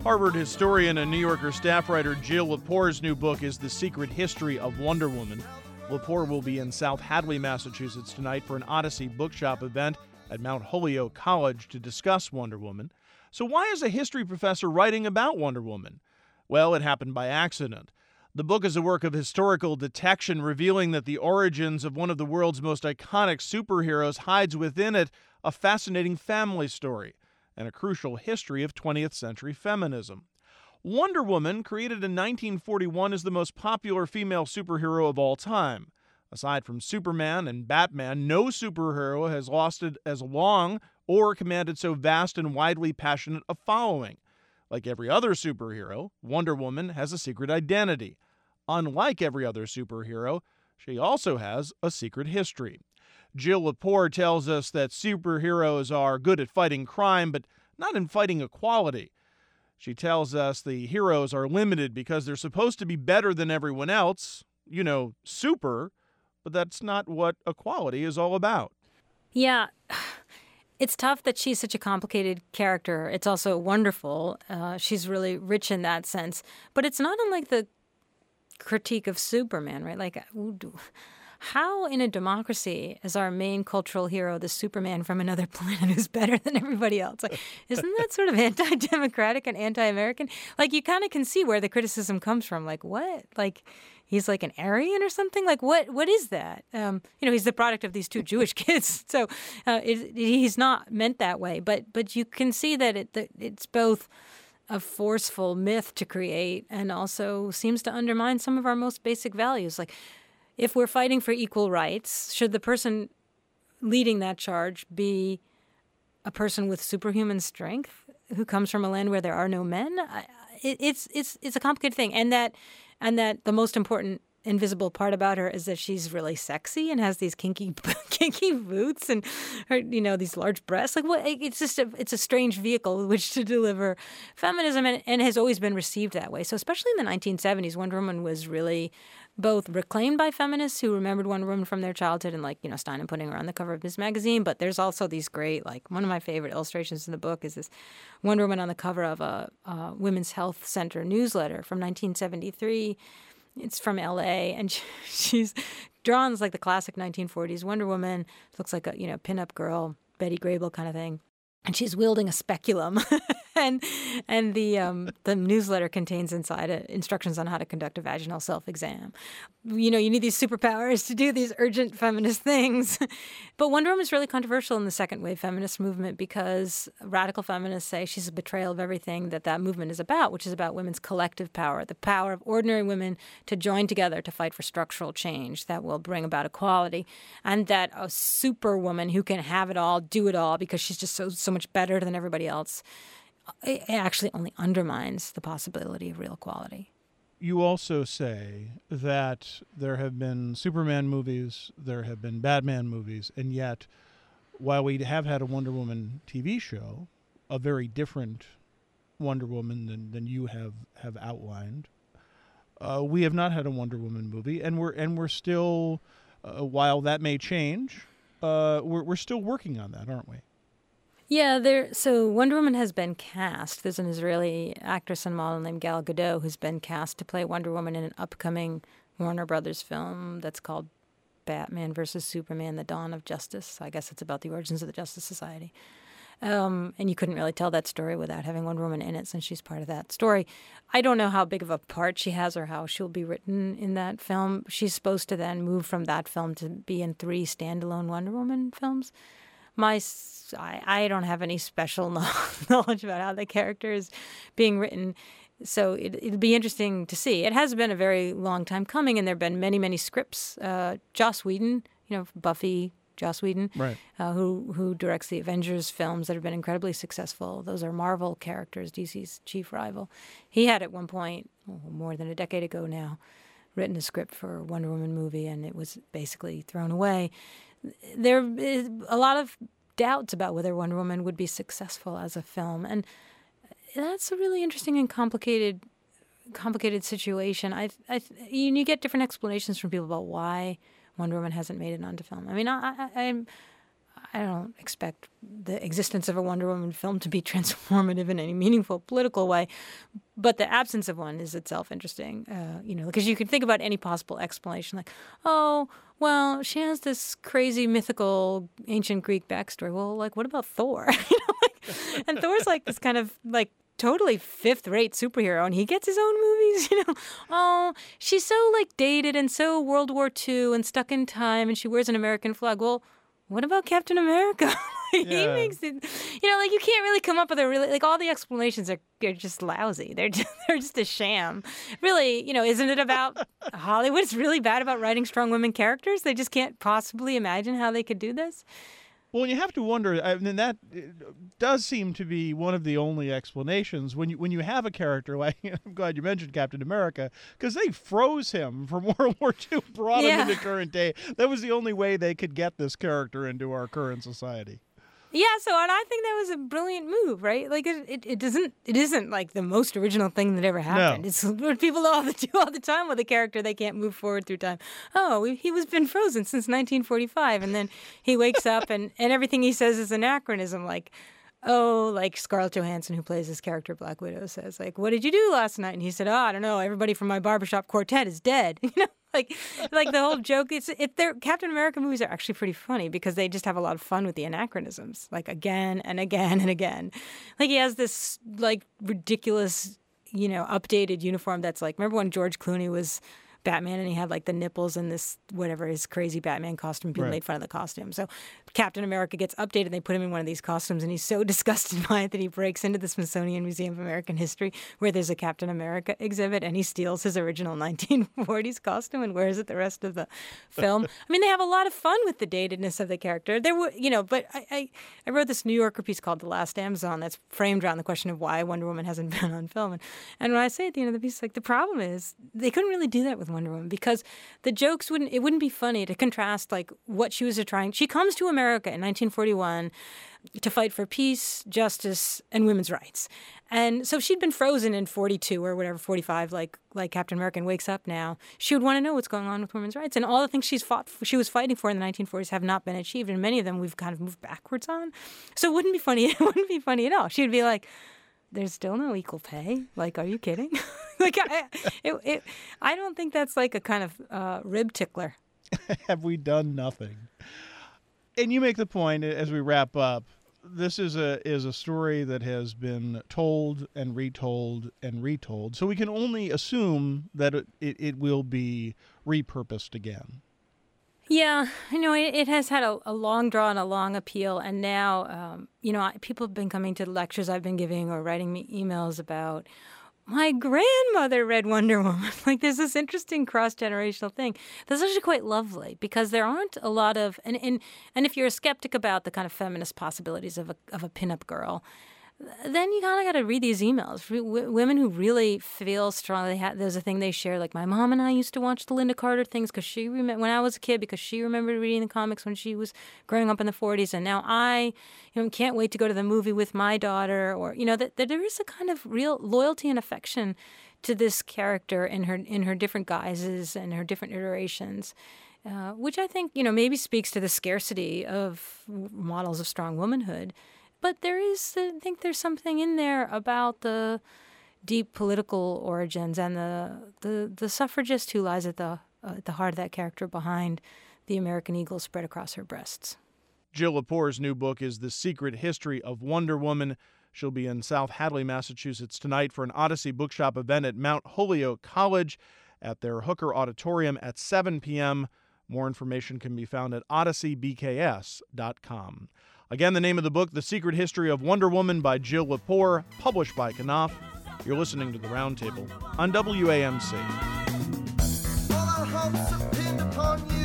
Harvard historian and New Yorker staff writer Jill Lepore's new book is The Secret History of Wonder Woman. Lepore will be in South Hadley, Massachusetts tonight for an Odyssey Bookshop event at Mount Holyoke College to discuss Wonder Woman. So why is a history professor writing about Wonder Woman? Well, it happened by accident. The book is a work of historical detection, revealing that the origins of one of the world's most iconic superheroes hides within it a fascinating family story and a crucial history of 20th century feminism. Wonder Woman, created in 1941, is the most popular female superhero of all time. Aside from Superman and Batman, no superhero has lasted as long or commanded so vast and widely passionate a following. Like every other superhero, Wonder Woman has a secret identity. Unlike every other superhero, she also has a secret history. Jill Lepore tells us that superheroes are good at fighting crime, but not in fighting equality. She tells us the heroes are limited because they're supposed to be better than everyone else, super, but that's not what equality is all about. Yeah, it's tough that she's such a complicated character. It's also wonderful. She's really rich in that sense. But it's not unlike the critique of Superman, right? Like, how in a democracy is our main cultural hero the Superman from another planet who's better than everybody else? Like, isn't that sort of anti-democratic and anti-American? Like, you kind of can see where the criticism comes from. Like, what? Like, he's like an Aryan or something? Like, what is that? He's the product of these two Jewish kids. So he's not meant that way. But you can see that it's both a forceful myth to create and also seems to undermine some of our most basic values. Like, if we're fighting for equal rights, should the person leading that charge be a person with superhuman strength who comes from a land where there are no men? It's a complicated thing, and that the most important invisible part about her is that she's really sexy and has these kinky boots and her, these large breasts. Like, what? It's a strange vehicle with which to deliver feminism, and has always been received that way. So especially in the 1970s, Wonder Woman was really both reclaimed by feminists who remembered Wonder Woman from their childhood and Steinem putting her on the cover of his magazine. But there's also these great, one of my favorite illustrations in the book is this Wonder Woman on the cover of a Women's Health Center newsletter from 1973. It's from L.A., and she's drawn as like the classic 1940s Wonder Woman. Looks like a, pinup girl, Betty Grable kind of thing. And she's wielding a speculum. and the newsletter contains inside it instructions on how to conduct a vaginal self-exam. You need these superpowers to do these urgent feminist things. But Wonder Woman is really controversial in the second wave feminist movement because radical feminists say she's a betrayal of everything that movement is about, which is about women's collective power, the power of ordinary women to join together to fight for structural change that will bring about equality, and that a superwoman who can have it all, do it all, because she's just so much better than everybody else, it actually only undermines the possibility of real equality. You also say that there have been Superman movies, there have been Batman movies, and yet, while we have had a Wonder Woman TV show, a very different Wonder Woman than you have outlined, we have not had a Wonder Woman movie, and we're still, while that may change, we're still working on that, aren't we? Yeah, so Wonder Woman has been cast. There's an Israeli actress and model named Gal Gadot who's been cast to play Wonder Woman in an upcoming Warner Brothers film that's called Batman vs. Superman, The Dawn of Justice. I guess it's about the origins of the Justice Society. And you couldn't really tell that story without having Wonder Woman in it since she's part of that story. I don't know how big of a part she has or how she'll be written in that film. She's supposed to then move from that film to be in 3 standalone Wonder Woman films. I don't have any special knowledge about how the character is being written, so it'll be interesting to see. It has been a very long time coming, and there have been many, many scripts. Joss Whedon, Buffy, Joss Whedon, right, who directs the Avengers films that have been incredibly successful. Those are Marvel characters, DC's chief rival. He had at one point, more than a decade ago now, written a script for a Wonder Woman movie, and it was basically thrown away. There is a lot of doubts about whether Wonder Woman would be successful as a film, and that's a really interesting and complicated situation. You get different explanations from people about why Wonder Woman hasn't made it onto film. I mean, I don't expect the existence of a Wonder Woman film to be transformative in any meaningful political way, but the absence of one is itself interesting, because you can think about any possible explanation, like, oh, well, she has this crazy mythical ancient Greek backstory. Well, like, what about Thor? And Thor's like this kind of like totally fifth-rate superhero, and he gets his own movies, Oh, she's so like dated and so World War II and stuck in time, and she wears an American flag. Well, what about Captain America? He makes it, you can't really come up with a really, like, all the explanations are just lousy. They're just a sham. Really, isn't it about Hollywood? It's really bad about writing strong women characters. They just can't possibly imagine how they could do this. Well, you have to wonder, that does seem to be one of the only explanations when you have a character like, I'm glad you mentioned Captain America, because they froze him from World War II, brought him into current day. That was the only way they could get this character into our current society. Yeah, and I think that was a brilliant move, right? Like it isn't like the most original thing that ever happened. No. It's what people do all the time with a character. They can't move forward through time. Oh, he was been frozen since 1945, and then he wakes up and everything he says is anachronism. Like, like Scarlett Johansson, who plays this character Black Widow, says, like, what did you do last night? And he said, I don't know. Everybody from my barbershop quartet is dead. Like the whole joke. Their Captain America movies are actually pretty funny because they just have a lot of fun with the anachronisms, like again and again and again. Like he has this like ridiculous, updated uniform that's like, remember when George Clooney was Batman and he had like the nipples and this whatever his crazy Batman costume. People made fun of the costume. So Captain America gets updated and they put him in one of these costumes and he's so disgusted by it that he breaks into the Smithsonian Museum of American History where there's a Captain America exhibit and he steals his original 1940s costume and wears it the rest of the film. I mean, they have a lot of fun with the datedness of the character. There were, but I wrote this New Yorker piece called The Last Amazon that's framed around the question of why Wonder Woman hasn't been on film. And when I say at the end of the piece, like the problem is they couldn't really do that with Wonder Woman because the jokes wouldn't be funny to contrast like what she was trying. She comes to America in 1941 to fight for peace, justice, and women's rights. And so she'd been frozen in 42 or whatever, 45, like Captain America, and wakes up now. She would want to know what's going on with women's rights. And all the things she was fighting for in the 1940s have not been achieved. And many of them we've kind of moved backwards on. So it wouldn't be funny. It wouldn't be funny at all. She'd be like, there's still no equal pay. Like, are you kidding? Like, I don't think that's like a kind of rib tickler. Have we done nothing? And you make the point as we wrap up. This is a story that has been told and retold and retold. So we can only assume that it will be repurposed again. Yeah, it has had a long draw and a long appeal. And now, people have been coming to the lectures I've been giving or writing me emails about, my grandmother read Wonder Woman. Like, there's this interesting cross-generational thing that's actually quite lovely because there aren't a lot of, and if you're a skeptic about the kind of feminist possibilities of a pinup girl, then you kind of got to read these emails. Women who really feel strongly, there's a thing they share, like my mom and I used to watch the Linda Carter things because when I was a kid, because she remembered reading the comics when she was growing up in the 40s, and now I can't wait to go to the movie with my daughter, or that there is a kind of real loyalty and affection to this character in her different guises and her different iterations. Which I think maybe speaks to the scarcity of models of strong womanhood. But I think there's something in there about the deep political origins and the suffragist who lies at the heart of that character behind the American eagle spread across her breasts. Jill Lepore's new book is The Secret History of Wonder Woman. She'll be in South Hadley, Massachusetts tonight for an Odyssey Bookshop event at Mount Holyoke College at their Hooker Auditorium at 7 p.m. More information can be found at odysseybks.com. Again, the name of the book, The Secret History of Wonder Woman by Jill Lepore, published by Knopf. You're listening to The Roundtable on WAMC. All our hopes depend upon you.